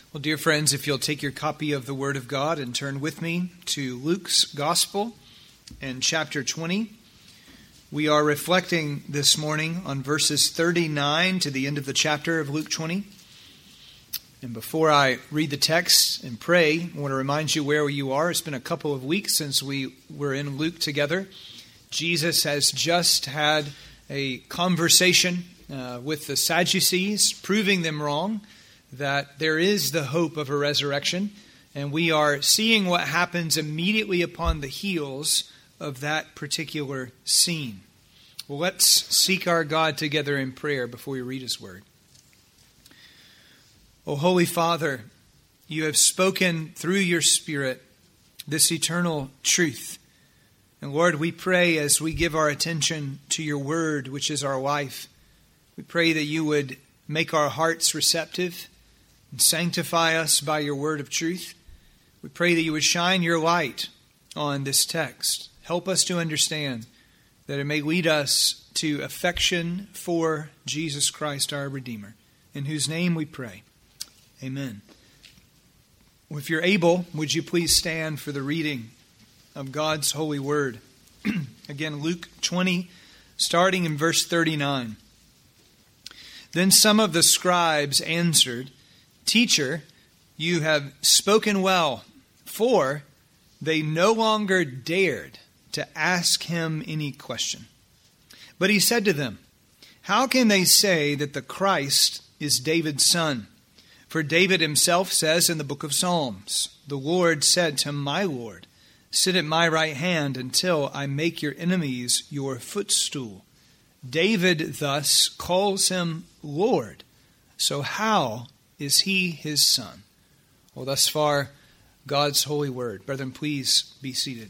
Well, dear friends, if you'll take your copy of the Word of God and turn with me to Luke's Gospel and chapter 20. We are reflecting this morning on verses 39 to the end of the chapter of Luke 20. And before I read the text and pray, I want to remind you where you are. It's been a couple of weeks since we were in Luke together. Jesus has just had a conversation with the Sadducees, proving them wrong, that there is the hope of a resurrection, and we are seeing what happens immediately upon the heels of that particular scene. Well, let's seek our God together in prayer before we read His Word. O Holy Father, you have spoken through your Spirit this eternal truth. And Lord, we pray as we give our attention to your Word, which is our life, we pray that you would make our hearts receptive and sanctify us by your word of truth. We pray that you would shine your light on this text. Help us to understand that it may lead us to affection for Jesus Christ, our Redeemer, in whose name we pray. Amen. Well, if you're able, would you please stand for the reading of God's holy word? Again, Luke 20, starting in verse 39. Then some of the scribes answered, "Teacher, you have spoken well," for they no longer dared to ask him any question. But he said to them, "How can they say that the Christ is David's son? For David himself says in the book of Psalms, 'The Lord said to my Lord, sit at my right hand until I make your enemies your footstool.' David thus calls him Lord. So how is he his son?" Well, thus far, God's holy word. Brethren, please be seated.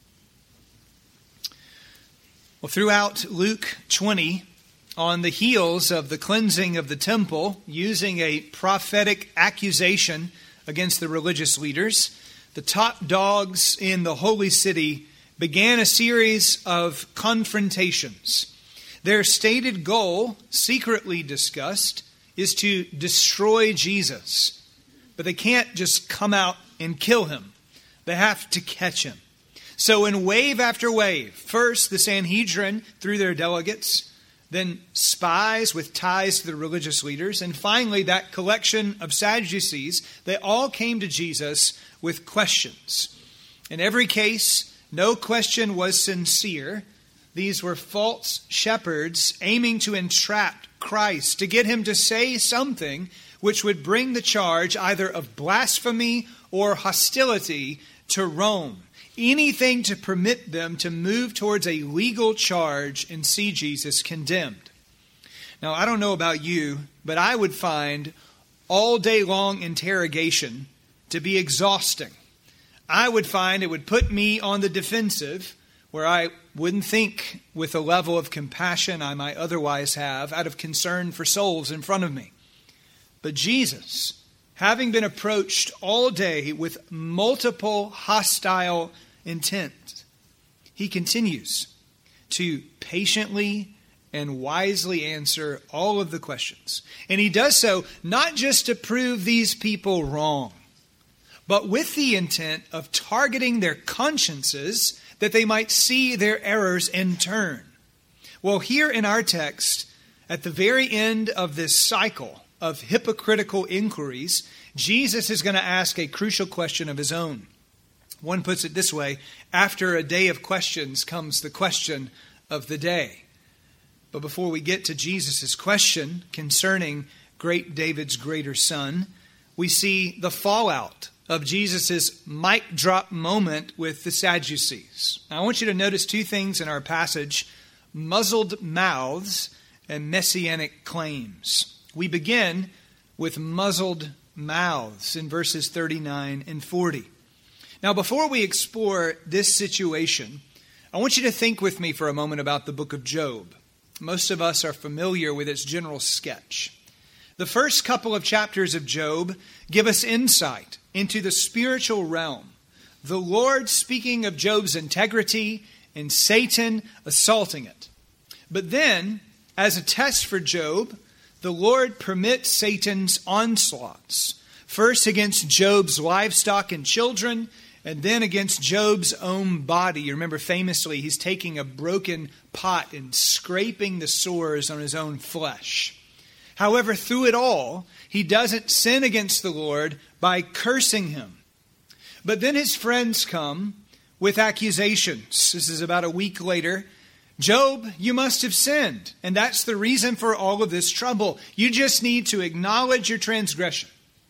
Well, throughout Luke 20, on the heels of the cleansing of the temple, using a prophetic accusation against the religious leaders, the top dogs in the holy city began a series of confrontations. Their stated goal, secretly discussed, is to destroy Jesus. But they can't just come out and kill him. They have to catch him. So in wave after wave, first the Sanhedrin through their delegates, then spies with ties to the religious leaders, and finally that collection of Sadducees, they all came to Jesus with questions. In every case, no question was sincere. These were false shepherds aiming to entrap Christ, to get him to say something which would bring the charge either of blasphemy or hostility to Rome. Anything to permit them to move towards a legal charge and see Jesus condemned. Now, I don't know about you, but I would find all day long interrogation to be exhausting. I would find it would put me on the defensive, where I wouldn't think with a level of compassion I might otherwise have out of concern for souls in front of me. But Jesus, having been approached all day with multiple hostile intent, he continues to patiently and wisely answer all of the questions. And he does so not just to prove these people wrong, but with the intent of targeting their consciences that they might see their errors and turn. Well, here in our text, at the very end of this cycle of hypocritical inquiries, Jesus is going to ask a crucial question of his own. One puts it this way: after a day of questions comes the question of the day. But before we get to Jesus' question concerning great David's greater son, we see the fallout of Jesus' mic drop moment with the Sadducees. Now, I want you to notice two things in our passage: muzzled mouths and messianic claims. We begin with muzzled mouths in verses 39 and 40. Now, before we explore this situation, I want you to think with me for a moment about the book of Job. Most of us are familiar with its general sketch. The first couple of chapters of Job give us insight into the spiritual realm. The Lord speaking of Job's integrity and Satan assaulting it. But then, as a test for Job, the Lord permits Satan's onslaughts. First against Job's livestock and children, and then against Job's own body. You remember famously, he's taking a broken pot and scraping the sores on his own flesh. However, through it all, he doesn't sin against the Lord by cursing him. But then his friends come with accusations. This is about a week later. Job, you must have sinned, and that's the reason for all of this trouble. You just need to acknowledge your transgression.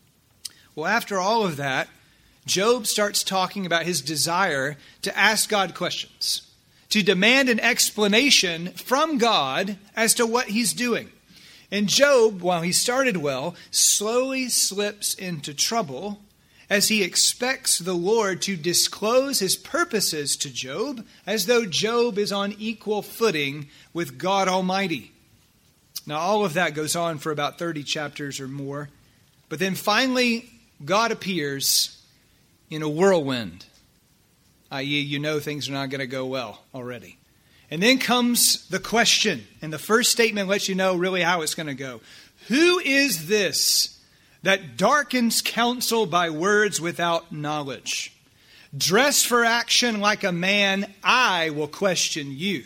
Well, after all of that, Job starts talking about his desire to ask God questions, to demand an explanation from God as to what he's doing. And Job, while he started well, slowly slips into trouble as he expects the Lord to disclose his purposes to Job, as though Job is on equal footing with God Almighty. Now, all of that goes on for about 30 chapters or more. But then finally, God appears in a whirlwind, i.e., you know things are not going to go well already. And then comes the question, and the first statement lets you know really how it's going to go. Who is this that darkens counsel by words without knowledge? Dress for action like a man, I will question you.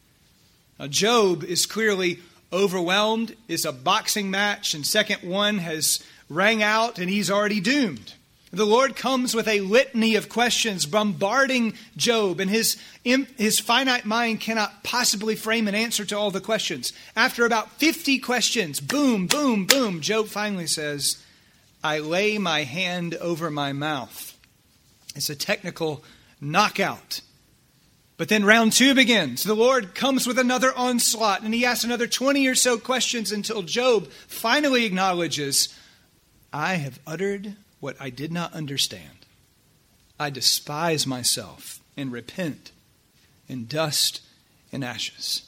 Now, Job is clearly overwhelmed. It's a boxing match, and second one has rang out, and he's already doomed. The Lord comes with a litany of questions bombarding Job, and his finite mind cannot possibly frame an answer to all the questions. After about 50 questions, boom, boom, boom, Job finally says, I lay my hand over my mouth. It's a technical knockout. But then round 2 begins. The Lord comes with another onslaught, and he asks another 20 or so questions until Job finally acknowledges, I have uttered what I did not understand. I despise myself and repent in dust and ashes.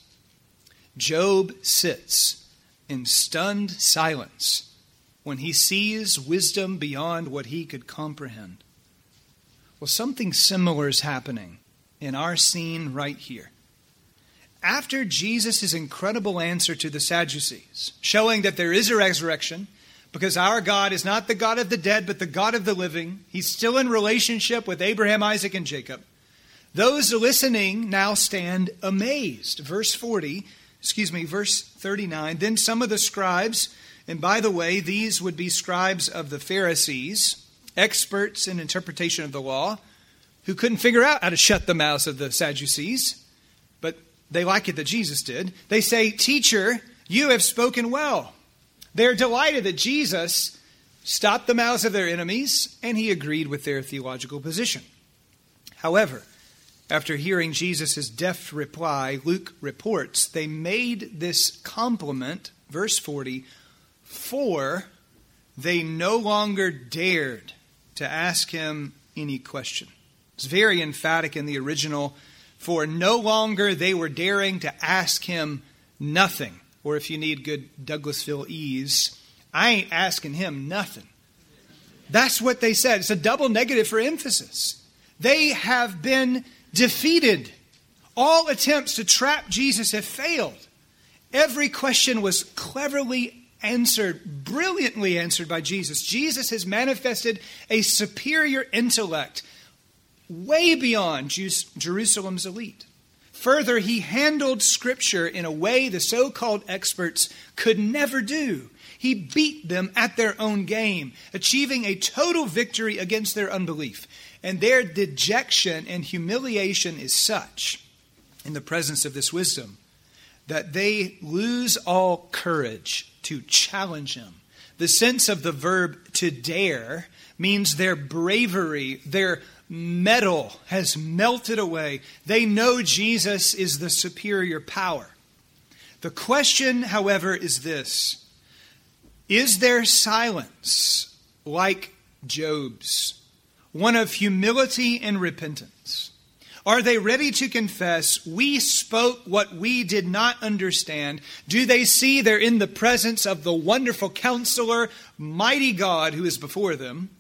Job sits in stunned silence when he sees wisdom beyond what he could comprehend. Well, something similar is happening in our scene right here. After Jesus' incredible answer to the Sadducees, showing that there is a resurrection, because our God is not the God of the dead, but the God of the living. He's still in relationship with Abraham, Isaac, and Jacob. Those listening now stand amazed. Verse 39. Then some of the scribes, and by the way, these would be scribes of the Pharisees, experts in interpretation of the law, who couldn't figure out how to shut the mouths of the Sadducees, but they like it that Jesus did. They say, Teacher, you have spoken well. They're delighted that Jesus stopped the mouths of their enemies, and he agreed with their theological position. However, after hearing Jesus' deft reply, Luke reports they made this compliment, verse 40, for they no longer dared to ask him any question. It's very emphatic in the original, for no longer they were daring to ask him nothing. Or if you need good Douglasville ease, I ain't asking him nothing. That's what they said. It's a double negative for emphasis. They have been defeated. All attempts to trap Jesus have failed. Every question was cleverly answered, brilliantly answered by Jesus. Jesus has manifested a superior intellect way beyond Jerusalem's elite. Further, he handled Scripture in a way the so-called experts could never do. He beat them at their own game, achieving a total victory against their unbelief. And their dejection and humiliation is such, in the presence of this wisdom, that they lose all courage to challenge him. The sense of the verb to dare means their bravery, their mettle has melted away. They know Jesus is the superior power. The question, however, is this. Is their silence like Job's, one of humility and repentance? Are they ready to confess, we spoke what we did not understand? Do they see they're in the presence of the wonderful counselor, mighty God who is before them?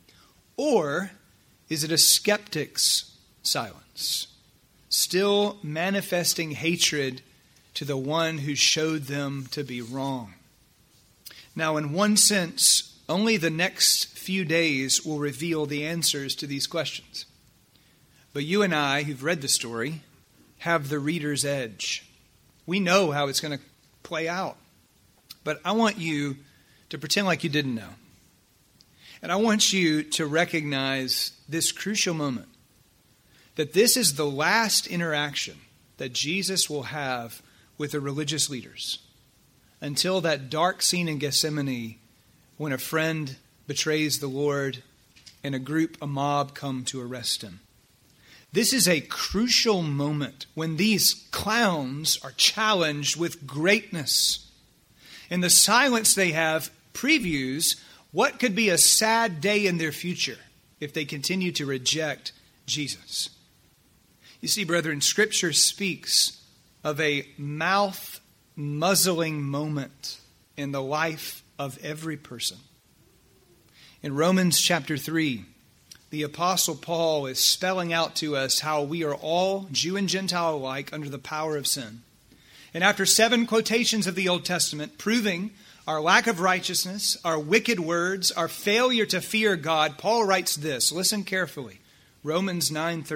Or is it a skeptic's silence, still manifesting hatred to the one who showed them to be wrong? Now, in one sense, Only the next few days will reveal the answers to these questions. But you and I, who've read the story, have the reader's edge. We know how it's going to play out. But I want you to pretend like you didn't know. And I want you to recognize this crucial moment, that this is the last interaction that Jesus will have with the religious leaders until that dark scene in Gethsemane when a friend betrays the Lord and a mob come to arrest him. This is a crucial moment when these clowns are challenged with greatness. And the silence they have previews what could be a sad day in their future if they continue to reject Jesus. You see, brethren, Scripture speaks of a mouth-muzzling moment in the life of every person. In Romans chapter 3, the Apostle Paul is spelling out to us how we are all, Jew and Gentile alike, under the power of sin. And after 7 quotations of the Old Testament proving our lack of righteousness, our wicked words, our failure to fear God, Paul writes this. Listen carefully. Romans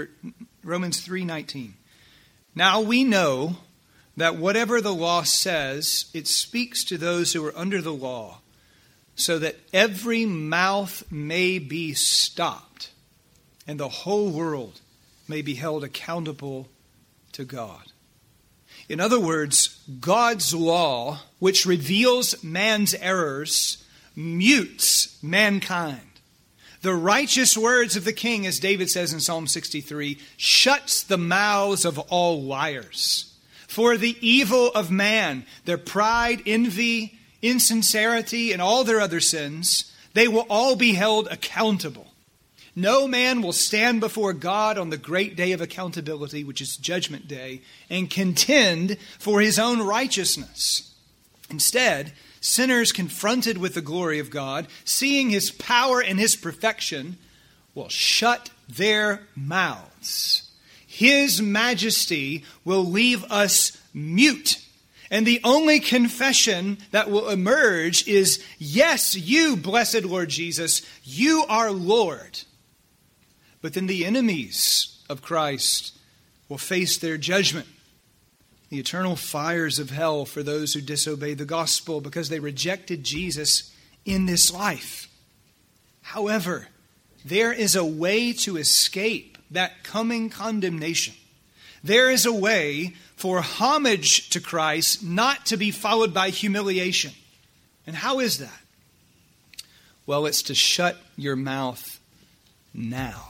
3:19. Now we know that whatever the law says, it speaks to those who are under the law, so that every mouth may be stopped and the whole world may be held accountable to God. In other words, God's law, which reveals man's errors, mutes mankind. The righteous words of the king, as David says in Psalm 63, shuts the mouths of all liars. For the evil of man, their pride, envy, insincerity, and all their other sins, they will all be held accountable. No man will stand before God on the great day of accountability, which is Judgment Day, and contend for his own righteousness. Instead, sinners confronted with the glory of God, seeing his power and his perfection, will shut their mouths. His majesty will leave us mute. And the only confession that will emerge is, yes, you, blessed Lord Jesus, you are Lord. But then the enemies of Christ will face their judgment. The eternal fires of hell for those who disobey the gospel because they rejected Jesus in this life. However, there is a way to escape that coming condemnation. There is a way for homage to Christ not to be followed by humiliation. And how is that? Well, it's to shut your mouth now.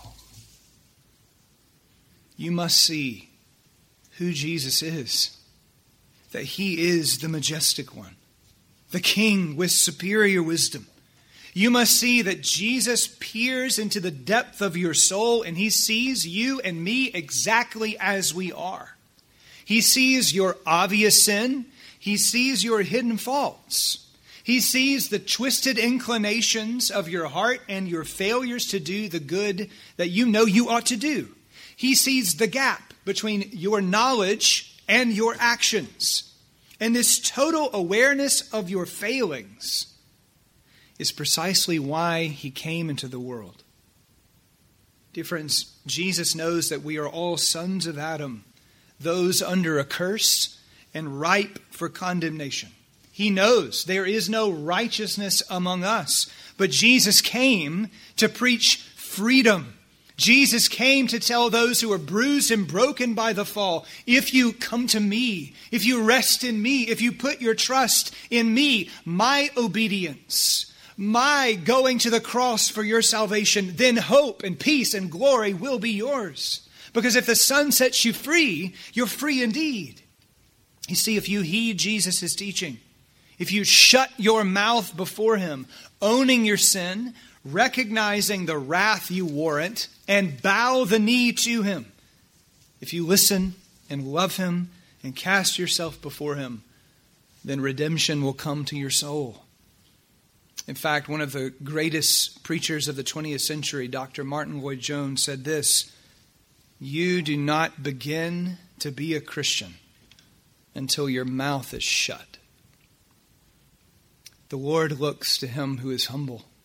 You must see who Jesus is. That he is the majestic one. The king with superior wisdom. You must see that Jesus peers into the depth of your soul and he sees you and me exactly as we are. He sees your obvious sin. He sees your hidden faults. He sees the twisted inclinations of your heart and your failures to do the good that you know you ought to do. He sees the gap between your knowledge and your actions. And this total awareness of your failings is precisely why he came into the world. Dear friends, Jesus knows that we are all sons of Adam, those under a curse and ripe for condemnation. He knows there is no righteousness among us, but Jesus came to preach freedom. Jesus came to tell those who are bruised and broken by the fall, if you come to me, if you rest in me, if you put your trust in me, my obedience, my going to the cross for your salvation, then hope and peace and glory will be yours. Because if the Son sets you free, you're free indeed. You see, if you heed Jesus' teaching, if you shut your mouth before him, owning your sin, recognizing the wrath you warrant, and bow the knee to him. If you listen and love him and cast yourself before him, then redemption will come to your soul. In fact, one of the greatest preachers of the 20th century, Dr. Martin Lloyd-Jones, said this: "You do not begin to be a Christian until your mouth is shut." The Lord looks to him who is humble.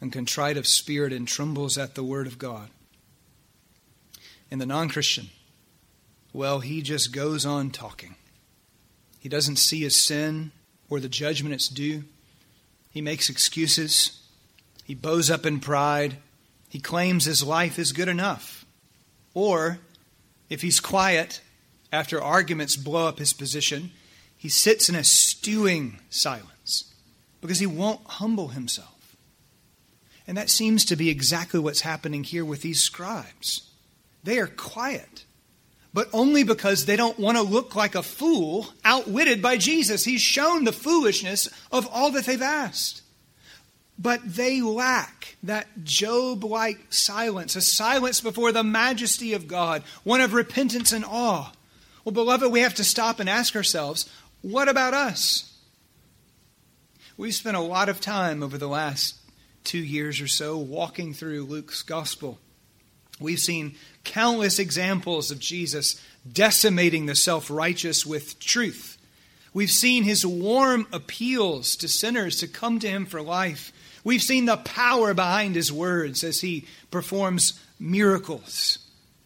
and contrite of spirit and trembles at the word of God. And the non-Christian, well, he just goes on talking. He doesn't see his sin or the judgment it's due. He makes excuses. He bows up in pride. He claims his life is good enough. Or, if he's quiet, after arguments blow up his position, he sits in a stewing silence because he won't humble himself. And that seems to be exactly what's happening here with these scribes. They are quiet, but only because they don't want to look like a fool outwitted by Jesus. He's shown the foolishness of all that they've asked. But they lack that Job-like silence, a silence before the majesty of God, one of repentance and awe. Well, beloved, we have to stop and ask ourselves, what about us? We've spent a lot of time over the last 2 years or so walking through Luke's gospel. We've seen countless examples of Jesus decimating the self-righteous with truth. We've seen his warm appeals to sinners to come to him for life. We've seen the power behind his words as he performs miracles.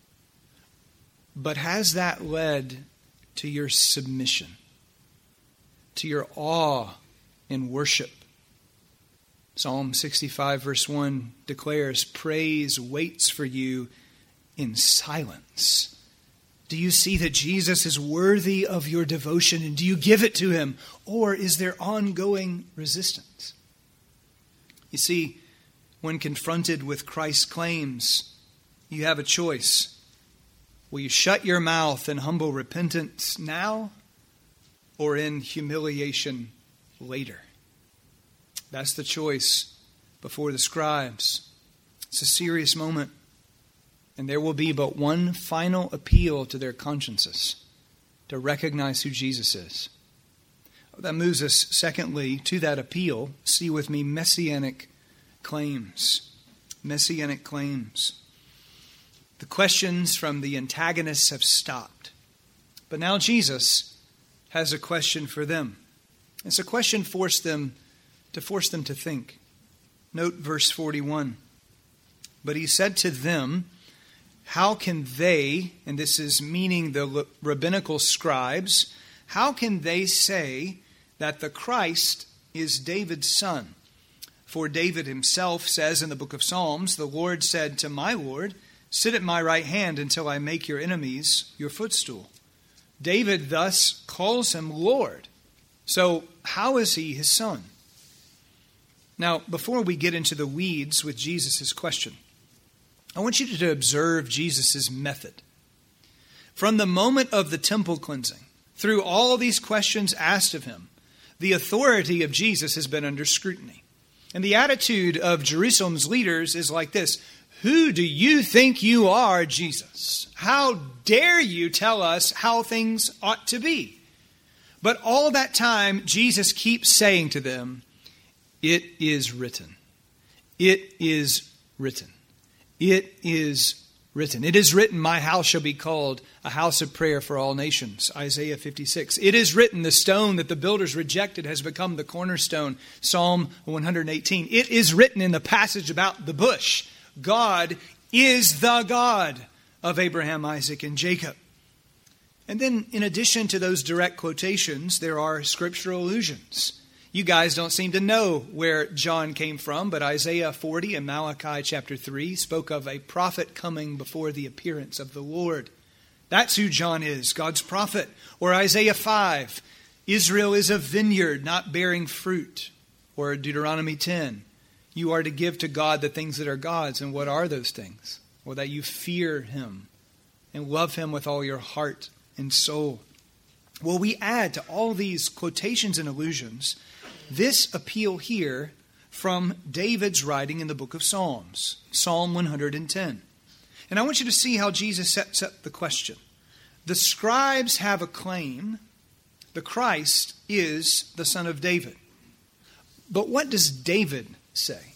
But has that led to your submission, to your awe and worship? Psalm 65 verse 1 declares, praise waits for you in silence. Do you see that Jesus is worthy of your devotion, and do you give it to him? Or is there ongoing resistance? You see, when confronted with Christ's claims, you have a choice. Will you shut your mouth in humble repentance now, or in humiliation later? That's the choice before the scribes. It's a serious moment. And there will be but one final appeal to their consciences to recognize who Jesus is. That moves us, secondly, to that appeal. See with me messianic claims. Messianic claims. The questions from the antagonists have stopped. But now Jesus has a question for them. It's a question to force them to think. Note verse 41. But he said to them, how can they, and this is meaning the rabbinical scribes, how can they say that the Christ is David's son? For David himself says in the book of Psalms, the Lord said to my Lord, sit at my right hand until I make your enemies your footstool. David thus calls him Lord. So how is he his son? Now, before we get into the weeds with Jesus' question, I want you to observe Jesus' method. From the moment of the temple cleansing, through all these questions asked of him, the authority of Jesus has been under scrutiny. And the attitude of Jerusalem's leaders is like this: who do you think you are, Jesus? How dare you tell us how things ought to be? But all that time, Jesus keeps saying to them, it is written. It is written. It is written. It is written, my house shall be called a house of prayer for all nations. Isaiah 56. It is written, the stone that the builders rejected has become the cornerstone. Psalm 118. It is written in the passage about the bush. God is the God of Abraham, Isaac, and Jacob. And then in addition to those direct quotations, there are scriptural allusions. You guys don't seem to know where John came from, but Isaiah 40 and Malachi chapter 3 spoke of a prophet coming before the appearance of the Lord. That's who John is, God's prophet. Or Isaiah 5, Israel is a vineyard not bearing fruit. Or Deuteronomy 10, you are to give to God the things that are God's. And what are those things? Well, that you fear him and love him with all your heart and soul. Well, we add to all these quotations and allusions this appeal here from David's writing in the book of Psalms, Psalm 110. And I want you to see how Jesus sets up the question. The scribes have a claim. The Christ is the son of David. But what does David say?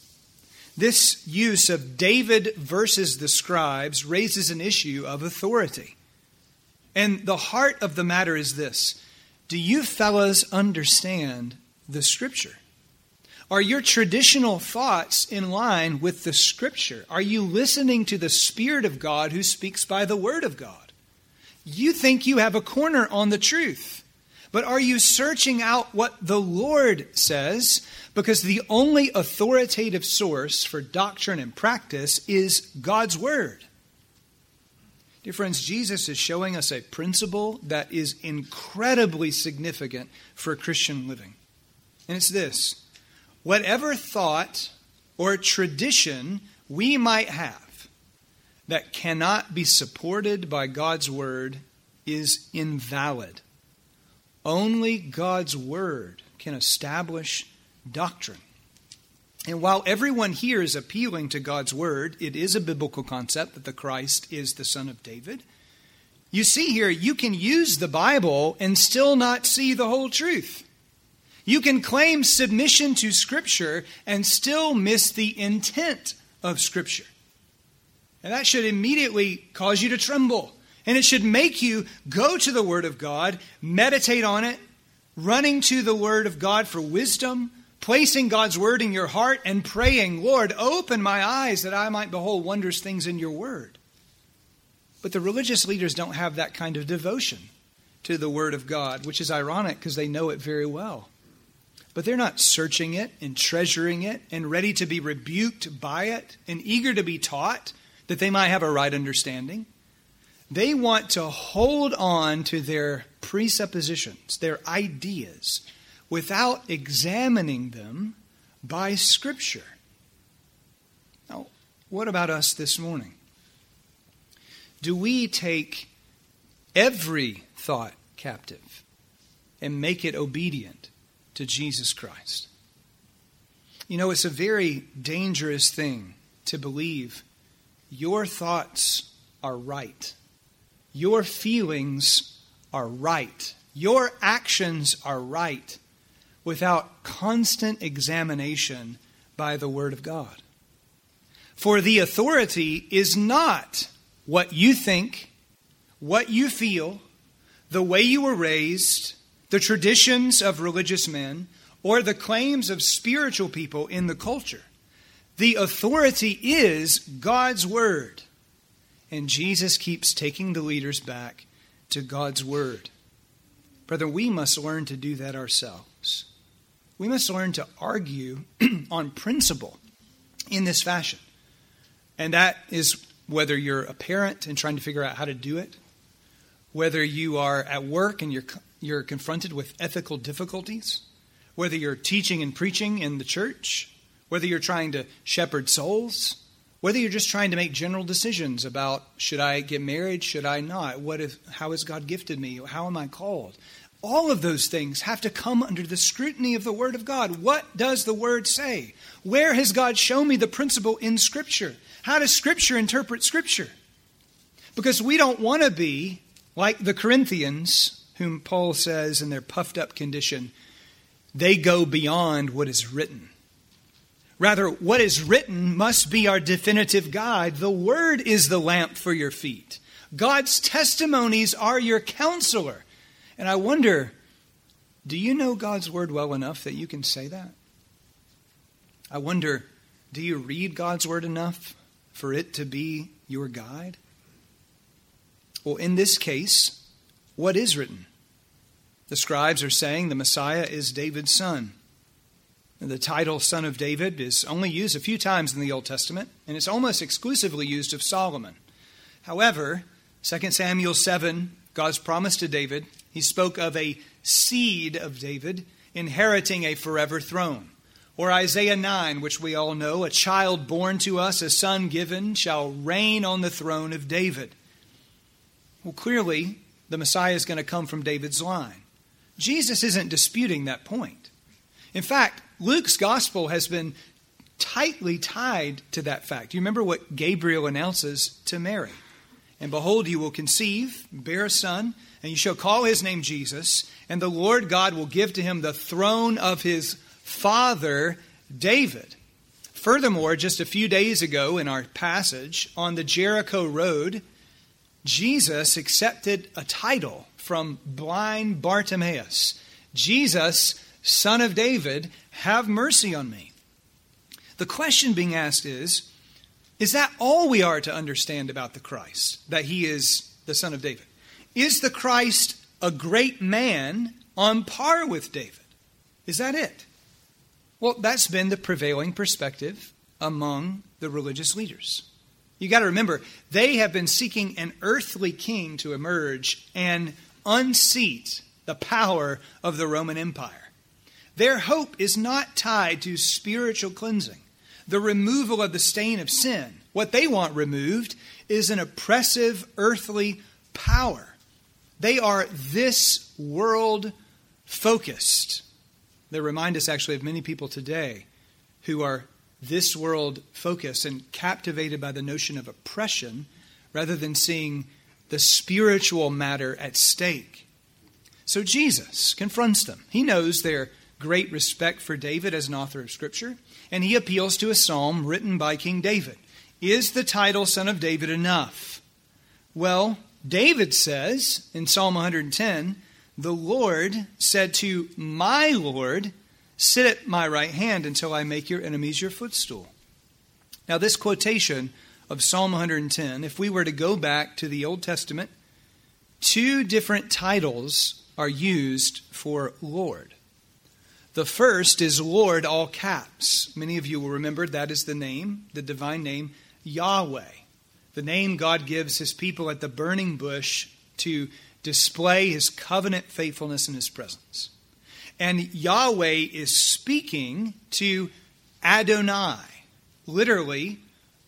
This use of David versus the scribes raises an issue of authority. And the heart of the matter is this: do you fellas understand the Scripture? Are your traditional thoughts in line with the Scripture? Are you listening to the Spirit of God who speaks by the Word of God? You think you have a corner on the truth, but are you searching out what the Lord says? Because the only authoritative source for doctrine and practice is God's Word. Dear friends, Jesus is showing us a principle that is incredibly significant for Christian living. And it's this: whatever thought or tradition we might have that cannot be supported by God's Word is invalid. Only God's Word can establish doctrine. And while everyone here is appealing to God's Word, it is a biblical concept that the Christ is the Son of David. You see here, you can use the Bible and still not see the whole truth. You can claim submission to Scripture and still miss the intent of Scripture. And that should immediately cause you to tremble. And it should make you go to the Word of God, meditate on it, running to the Word of God for wisdom, placing God's Word in your heart and praying, Lord, open my eyes that I might behold wondrous things in your Word. But the religious leaders don't have that kind of devotion to the Word of God, which is ironic because they know it very well. But they're not searching it and treasuring it and ready to be rebuked by it and eager to be taught that they might have a right understanding. They want to hold on to their presuppositions, their ideas, without examining them by Scripture. Now, what about us this morning? Do we take every thought captive and make it obedient to Jesus Christ? You know, it's a very dangerous thing to believe your thoughts are right. Your feelings are right. Your actions are right without constant examination by the Word of God. For the authority is not what you think, what you feel, the way you were raised, the traditions of religious men, or the claims of spiritual people in the culture. The authority is God's Word. And Jesus keeps taking the leaders back to God's Word. Brother, we must learn to do that ourselves. We must learn to argue on principle in this fashion. And that is whether you're a parent and trying to figure out how to do it, whether you are at work and you're confronted with ethical difficulties, whether you're teaching and preaching in the church, whether you're trying to shepherd souls, whether you're just trying to make general decisions about, should I get married, should I not? How has God gifted me? How am I called? All of those things have to come under the scrutiny of the Word of God. What does the Word say? Where has God shown me the principle in Scripture? How does Scripture interpret Scripture? Because we don't want to be like the Corinthians, whom Paul says in their puffed up condition, they go beyond what is written. Rather, what is written must be our definitive guide. The Word is the lamp for your feet. God's testimonies are your counselor. And I wonder, do you know God's Word well enough that you can say that? I wonder, do you read God's Word enough for it to be your guide? Well, in this case, what is written? The scribes are saying the Messiah is David's son. The title Son of David is only used a few times in the Old Testament, and it's almost exclusively used of Solomon. However, 2 Samuel 7, God's promise to David, he spoke of a seed of David inheriting a forever throne. Or Isaiah 9, which we all know, a child born to us, a son given, shall reign on the throne of David. Well, clearly, the Messiah is going to come from David's line. Jesus isn't disputing that point. In fact, Luke's gospel has been tightly tied to that fact. You remember what Gabriel announces to Mary. And behold, you will conceive, bear a son, and you shall call his name Jesus, and the Lord God will give to him the throne of his father David. Furthermore, just a few days ago in our passage on the Jericho road, Jesus accepted a title from blind Bartimaeus. Jesus, Son of David, have mercy on me. The question being asked is that all we are to understand about the Christ, that he is the Son of David? Is the Christ a great man on par with David? Is that it? Well, that's been the prevailing perspective among the religious leaders. You got to remember, they have been seeking an earthly king to emerge and unseat the power of the Roman Empire. Their hope is not tied to spiritual cleansing, the removal of the stain of sin. What they want removed is an oppressive earthly power. They are this world focused. They remind us actually of many people today who are this world focused and captivated by the notion of oppression rather than seeing the spiritual matter at stake. So Jesus confronts them. He knows their great respect for David as an author of Scripture, and he appeals to a psalm written by King David. Is the title Son of David enough? Well, David says in Psalm 110, the Lord said to my Lord, sit at my right hand until I make your enemies your footstool. Now this quotation of Psalm 110, if we were to go back to the Old Testament, two different titles are used for Lord. The first is Lord, all caps. Many of you will remember that is the name, the divine name, Yahweh. The name God gives his people at the burning bush to display his covenant faithfulness in his presence. And Yahweh is speaking to Adonai, literally,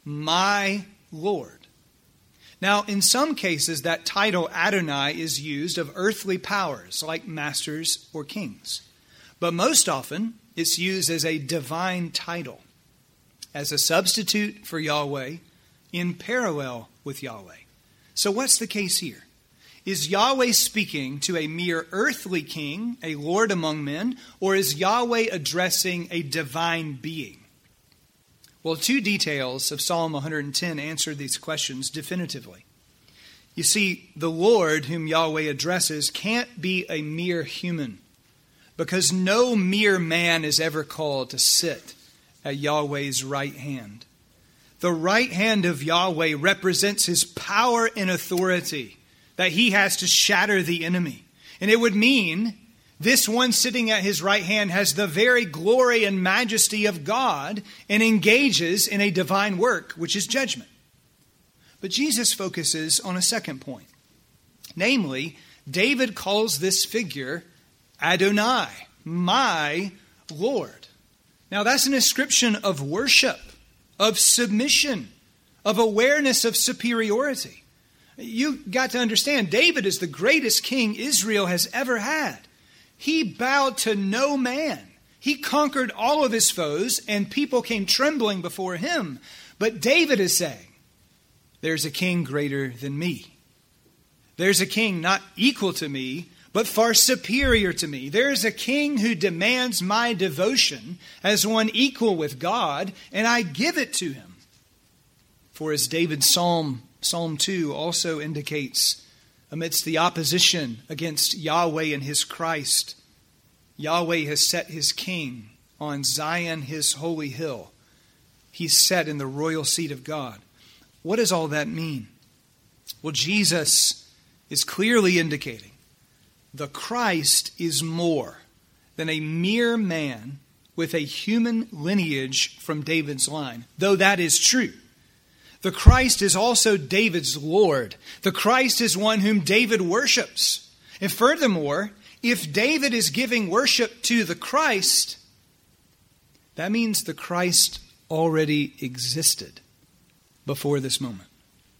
my Lord. Now, in some cases, that title Adonai is used of earthly powers like masters or kings. But most often, it's used as a divine title, as a substitute for Yahweh, in parallel with Yahweh. So what's the case here? Is Yahweh speaking to a mere earthly king, a lord among men, or is Yahweh addressing a divine being? Well, two details of Psalm 110 answer these questions definitively. You see, the Lord whom Yahweh addresses can't be a mere human, because no mere man is ever called to sit at Yahweh's right hand. The right hand of Yahweh represents his power and authority, that he has to shatter the enemy. And it would mean this one sitting at his right hand has the very glory and majesty of God and engages in a divine work, which is judgment. But Jesus focuses on a second point. Namely, David calls this figure Adonai, my Lord. Now that's an ascription of worship, of submission, of awareness of superiority. You got to understand, David is the greatest king Israel has ever had. He bowed to no man. He conquered all of his foes, and people came trembling before him. But David is saying, there's a king greater than me. There's a king not equal to me, but far superior to me. There's a king who demands my devotion as one equal with God, and I give it to him. For as David's Psalm 2 also indicates, amidst the opposition against Yahweh and his Christ, Yahweh has set his king on Zion, his holy hill. He's set in the royal seat of God. What does all that mean? Well, Jesus is clearly indicating the Christ is more than a mere man with a human lineage from David's line, though that is true. The Christ is also David's Lord. The Christ is one whom David worships. And furthermore, if David is giving worship to the Christ, that means the Christ already existed before this moment.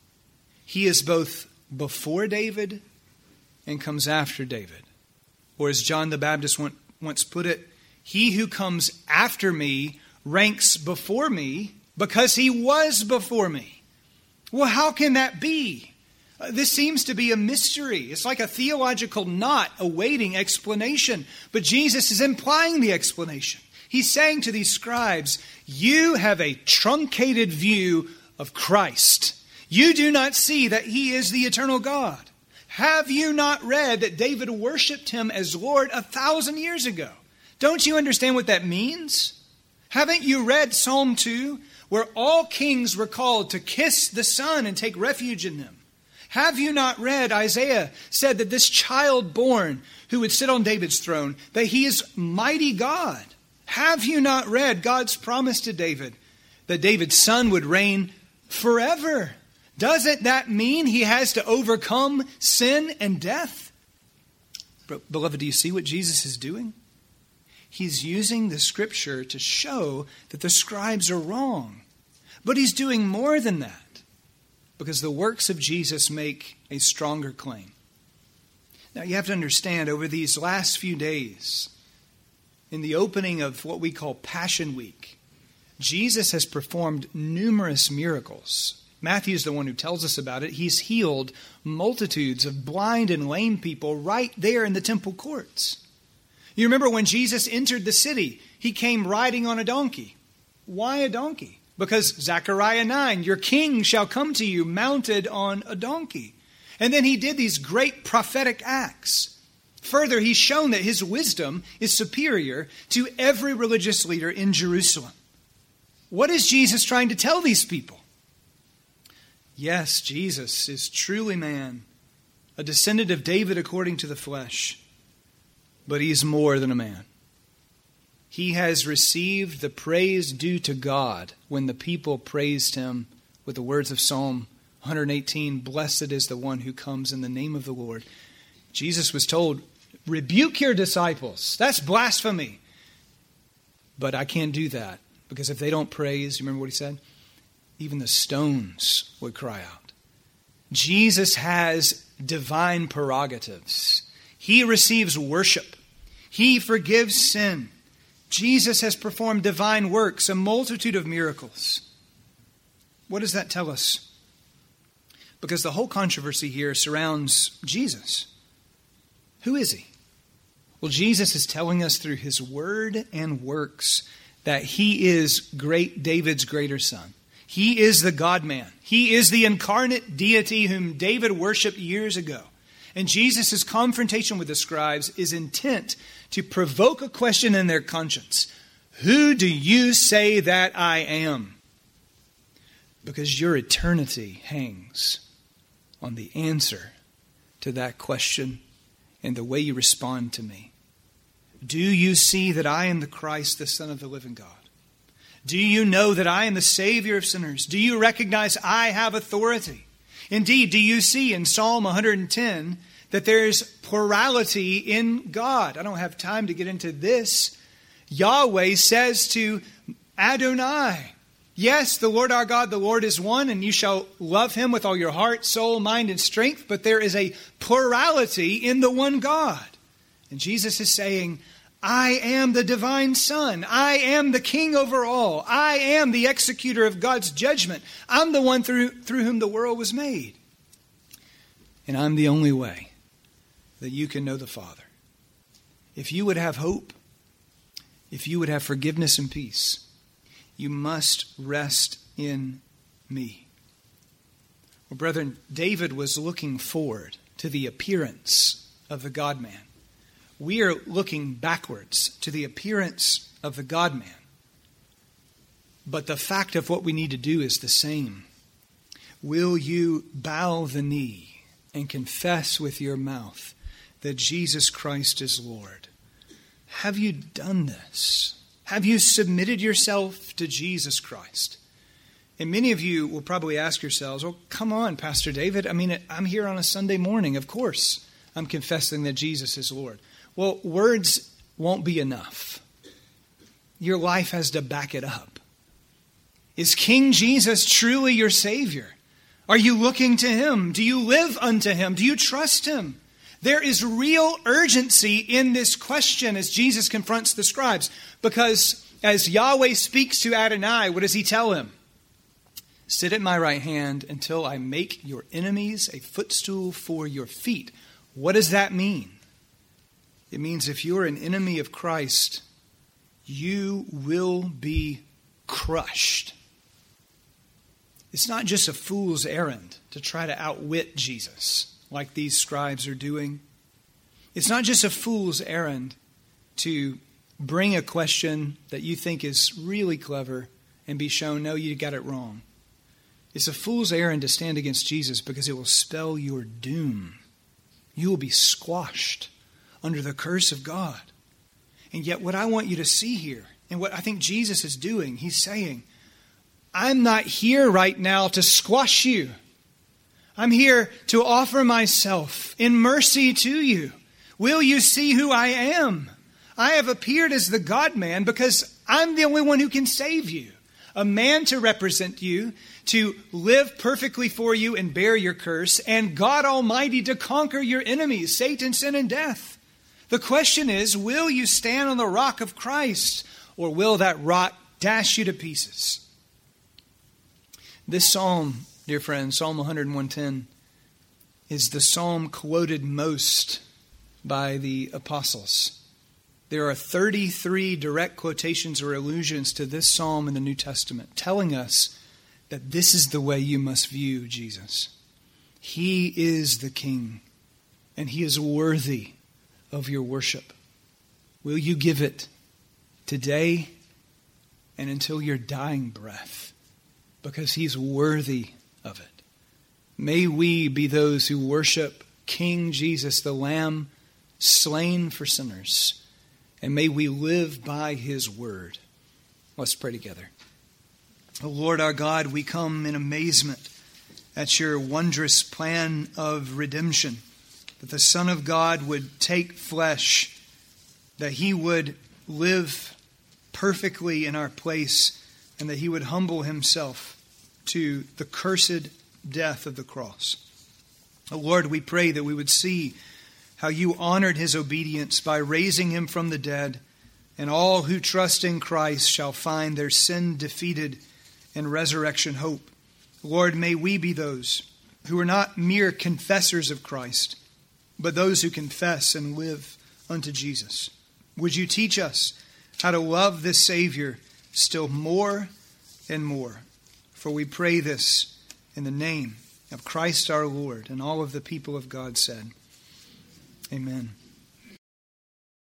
He is both before David and comes after David. Or as John the Baptist once put it, he who comes after me ranks before me because he was before me. Well, how can that be? This seems to be a mystery. It's like a theological knot awaiting explanation. But Jesus is implying the explanation. He's saying to these scribes, you have a truncated view of Christ. You do not see that he is the eternal God. Have you not read that David worshipped him as Lord 1,000 years ago? Don't you understand what that means? Haven't you read Psalm 2, where all kings were called to kiss the Son and take refuge in them? Have you not read Isaiah said that this child born who would sit on David's throne, that he is mighty God? Have you not read God's promise to David that David's son would reign forever? Doesn't that mean he has to overcome sin and death? Beloved, do you see what Jesus is doing? He's using the Scripture to show that the scribes are wrong. But he's doing more than that, because the works of Jesus make a stronger claim. Now you have to understand, over these last few days, in the opening of what we call Passion Week, Jesus has performed numerous miracles. Matthew is the one who tells us about it. He's healed multitudes of blind and lame people right there in the temple courts. You remember when Jesus entered the city, he came riding on a donkey. Why a donkey? Because Zechariah 9, your king shall come to you mounted on a donkey. And then he did these great prophetic acts. Further, he's shown that his wisdom is superior to every religious leader in Jerusalem. What is Jesus trying to tell these people? Yes, Jesus is truly man, a descendant of David according to the flesh. But he's more than a man. He has received the praise due to God when the people praised him with the words of Psalm 118, blessed is the one who comes in the name of the Lord. Jesus was told, rebuke your disciples. That's blasphemy. But I can't do that, because if they don't praise, you remember what he said? Even the stones would cry out. Jesus has divine prerogatives. He receives worship. He forgives sin. Jesus has performed divine works, a multitude of miracles. What does that tell us? Because the whole controversy here surrounds Jesus. Who is he? Well, Jesus is telling us through his word and works that he is great David's greater son. He is the God-man. He is the incarnate deity whom David worshipped years ago. And Jesus' confrontation with the scribes is intent to provoke a question in their conscience. Who do you say that I am? Because your eternity hangs on the answer to that question and the way you respond to me. Do you see that I am the Christ, the Son of the living God? Do you know that I am the Savior of sinners? Do you recognize I have authority? Indeed, do you see in Psalm 110 that there's plurality in God? I don't have time to get into this. Yahweh says to Adonai, yes, the Lord our God, the Lord is one, and you shall love him with all your heart, soul, mind, and strength. But there is a plurality in the one God. And Jesus is saying, I am the divine Son. I am the King over all. I am the executor of God's judgment. I'm the one through whom the world was made. And I'm the only way that you can know the Father. If you would have hope, if you would have forgiveness and peace, you must rest in me. Well, brethren, David was looking forward to the appearance of the God-man. We are looking backwards to the appearance of the God-man. But the fact of what we need to do is the same. Will you bow the knee and confess with your mouth that Jesus Christ is Lord? Have you done this? Have you submitted yourself to Jesus Christ? And many of you will probably ask yourselves, well, come on, Pastor David. I mean, I'm here on a Sunday morning. Of course, I'm confessing that Jesus is Lord. Well, words won't be enough. Your life has to back it up. Is King Jesus truly your Savior? Are you looking to him? Do you live unto him? Do you trust him? There is real urgency in this question as Jesus confronts the scribes. Because as Yahweh speaks to Adonai, what does he tell him? Sit at my right hand until I make your enemies a footstool for your feet. What does that mean? It means if you're an enemy of Christ, you will be crushed. It's not just a fool's errand to try to outwit Jesus like these scribes are doing. It's not just a fool's errand to bring a question that you think is really clever and be shown, no, you got it wrong. It's a fool's errand to stand against Jesus because it will spell your doom. You will be squashed under the curse of God. And yet what I want you to see here, and what I think Jesus is doing, he's saying, I'm not here right now to squash you. I'm here to offer myself in mercy to you. Will you see who I am? I have appeared as the God-man because I'm the only one who can save you. A man to represent you, to live perfectly for you and bear your curse, and God Almighty to conquer your enemies, Satan, sin, and death. The question is, will you stand on the rock of Christ, or will that rock dash you to pieces? This psalm, dear friends, Psalm 101:10, is the psalm quoted most by the apostles. There are 33 direct quotations or allusions to this psalm in the New Testament, telling us that this is the way you must view Jesus. He is the King, and He is worthy of your worship. Will you give it today and until your dying breath? Because He's worthy of it. May we be those who worship King Jesus, the Lamb, slain for sinners. And may we live by His word. Let's pray together. O Lord our God, we come in amazement at your wondrous plan of redemption, that the Son of God would take flesh, that He would live perfectly in our place, and that He would humble Himself to the cursed death of the cross. O Lord, we pray that we would see how you honored His obedience by raising Him from the dead, and all who trust in Christ shall find their sin defeated and resurrection hope. Lord, may we be those who are not mere confessors of Christ, but those who confess and live unto Jesus. Would you teach us how to love this Savior still more and more? For we pray this in the name of Christ our Lord, and all of the people of God said, Amen.